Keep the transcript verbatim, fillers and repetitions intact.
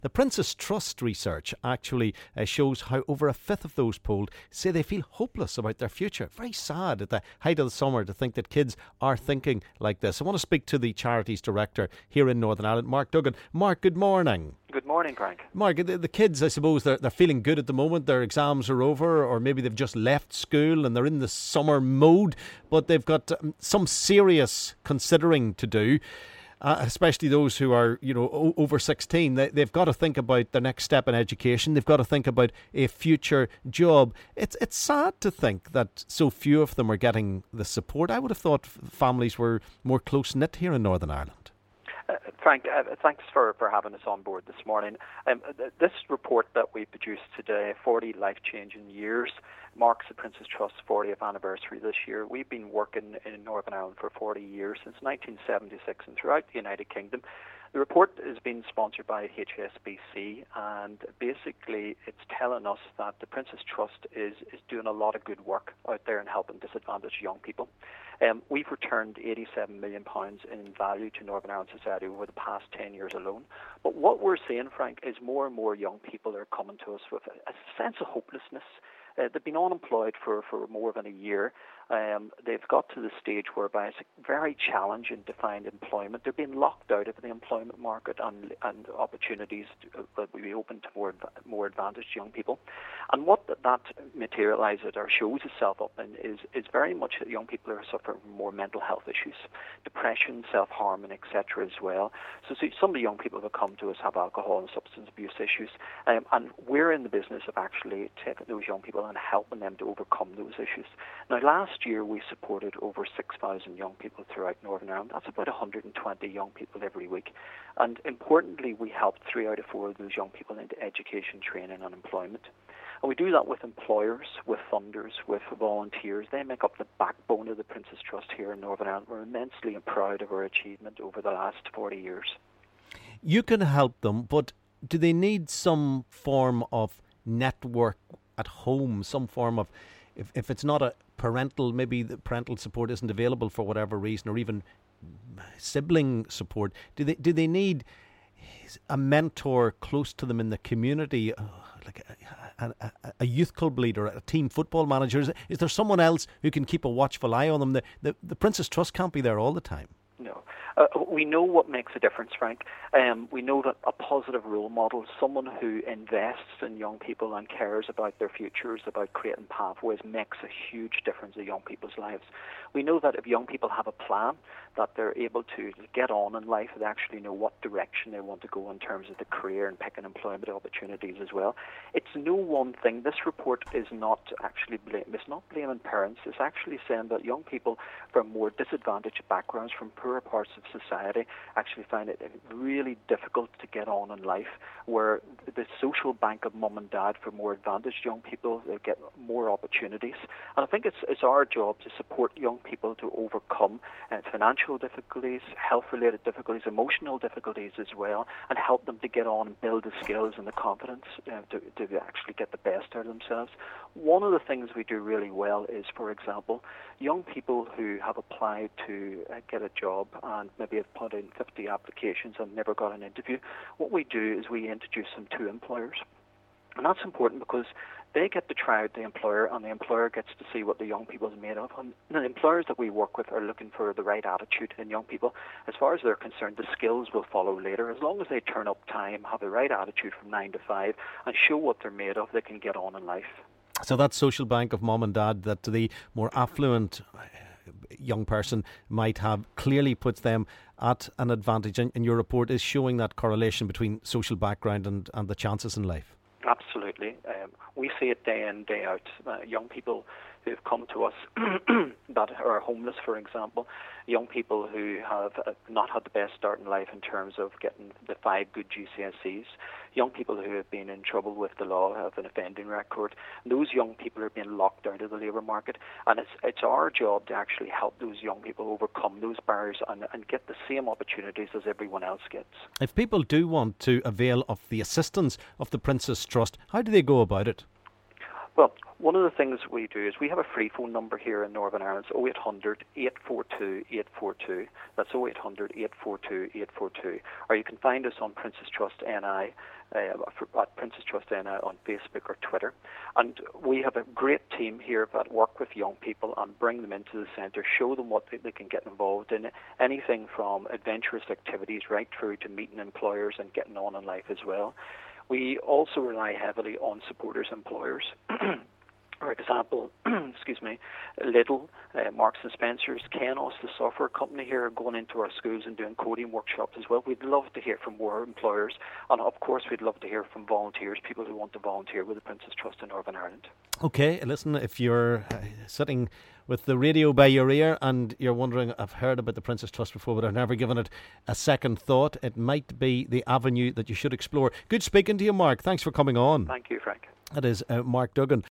The Prince's Trust research actually uh, shows how over a fifth of those polled say they feel hopeless about their future. Very sad at the height of the summer to think that kids are thinking like this. I want to speak to the Charities Director here in Northern Ireland, Mark Duggan. Mark, good morning. Good morning, Frank. Mark, the, the kids, I suppose, they're, they're feeling good at the moment. Their exams are over, or maybe they've just left school and they're in the summer mode, but they've got um, some serious considering to do. Uh, especially those who are, you know, o- over sixteen, they, they've got to think about their next step in education. They've got to think about a future job. It's it's sad to think that so few of them are getting the support. I would have thought f- families were more close-knit here in Northern Ireland. Uh, Frank, uh, thanks for, for having us on board this morning. Um, th- this report that we produced today, forty Life-Changing Years, marks the Prince's Trust's fortieth anniversary this year. We've been working in Northern Ireland for forty years, since nineteen seventy-six, and throughout the United Kingdom. The report is being sponsored by H S B C, and basically it's telling us that the Prince's Trust is, is doing a lot of good work out there in helping disadvantaged young people. Um, we've returned eighty-seven million pounds in value to Northern Ireland society over the past ten years alone. But what we're seeing, Frank, is more and more young people are coming to us with a, a sense of hopelessness. Uh, they've been unemployed for, for more than a year. Um, they've got to the stage whereby it's very challenging to find employment. They're being locked out of the employment market, and, and opportunities to, uh, will be open to more more advantaged young people. And what that materialises or shows itself up in is, is very much that young people are suffering from more mental health issues, depression, self-harm, and et cetera as well. So, so some of the young people that come to us have alcohol and substance abuse issues, um, and we're in the business of actually taking those young people and helping them to overcome those issues. Now, last year we supported over six thousand young people throughout Northern Ireland. That's about one hundred twenty young people every week. And importantly, we helped three out of four of those young people into education, training and employment. And we do that with employers, with funders, with volunteers. They make up the backbone of the Prince's Trust here in Northern Ireland. We're immensely proud of our achievement over the last forty years. You can help them, but do they need some form of network at home, some form of, if, if it's not a parental, maybe the parental support isn't available for whatever reason, or even sibling support, do they do they need a mentor close to them in the community, uh, like a, a, a youth club leader, a team football manager? Is, is there someone else who can keep a watchful eye on them? The, the, the Prince's Trust can't be there all the time. No. Uh, we know what makes a difference, Frank. Um, we know that a positive role model, someone who invests in young people and cares about their futures, about creating pathways, makes a huge difference in young people's lives. We know that if young people have a plan, that they're able to get on in life, they actually know what direction they want to go in terms of the career and picking employment opportunities as well. It's no one thing. This report is not actually blame, it's not blaming parents. It's actually saying that young people from more disadvantaged backgrounds, from poorer parts of society, actually find it really difficult to get on in life, where the social bank of mum and dad for more advantaged young people, they get more opportunities. And I think it's, it's our job to support young people to overcome uh, financial difficulties, health-related difficulties, emotional difficulties as well, and help them to get on and build the skills and the confidence uh, to, to actually get the best out of themselves. One of the things we do really well is, for example, young people who have applied to uh, get a job and maybe have put in fifty applications and never got an interview. What we do is we introduce them to employers. And that's important because they get to try out the employer, and the employer gets to see what the young people is made of. And the employers that we work with are looking for the right attitude in young people. As far as they're concerned, the skills will follow later. As long as they turn up time, have the right attitude from nine to five, and show what they're made of, they can get on in life. So that social bank of mum and dad that the more affluent young person might have clearly puts them at an advantage, and your report is showing that correlation between social background and, and the chances in life. Absolutely. Um, we see it day in, day out. Uh, young people who've come to us that are homeless, for example, young people who have uh, not had the best start in life in terms of getting the five good G C S Es, young people who have been in trouble with the law, have an offending record. Those young people are being locked out of the labour market, and it's it's our job to actually help those young people overcome those barriers and, and get the same opportunities as everyone else gets. If people do want to avail of the assistance of the Prince's Trust, how do they go about it? Well, one of the things we do is we have a free phone number here in Northern Ireland. It's oh eight hundred, eight four two, eight four two. That's oh eight hundred, eight four two, eight four two. Or you can find us on Princess Trust N I, uh, at Princess Trust N I on Facebook or Twitter. And we have a great team here that work with young people and bring them into the centre, show them what they, they can get involved in, anything from adventurous activities right through to meeting employers and getting on in life as well. We also rely heavily on supporters employers. For example, excuse me, Lidl, uh, Marks and Spencer's, Kenos, the software company here, are going into our schools and doing coding workshops as well. We'd love to hear from more employers, and of course we'd love to hear from volunteers, people who want to volunteer with the Princess Trust in Northern Ireland. Okay, listen, if you're uh, sitting with the radio by your ear and you're wondering, I've heard about the Princess Trust before but I've never given it a second thought, it might be the avenue that you should explore. Good speaking to you, Mark. Thanks for coming on. Thank you, Frank. That is uh, Mark Duggan.